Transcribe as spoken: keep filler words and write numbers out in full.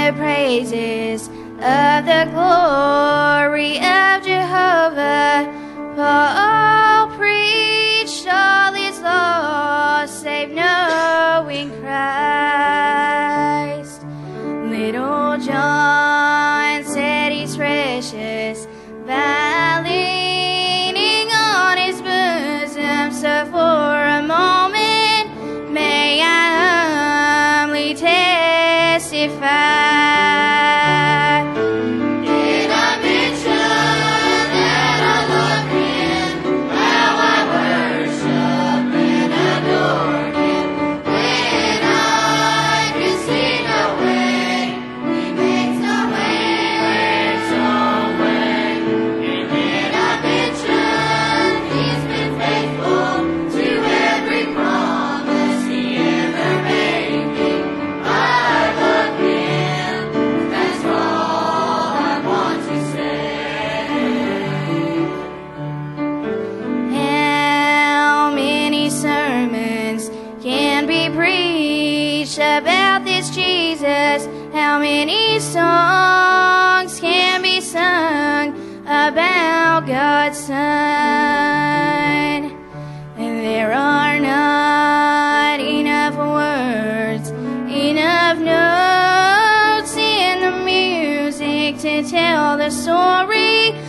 the praises of the glory of Jehovah. Paul preached all is lost save knowing Christ. Little John said he's precious by leaning on his bosom. So for a moment may I humbly testify. About this Jesus, how many songs can be sung about God's Son? And there are not enough words, enough notes in the music to tell the story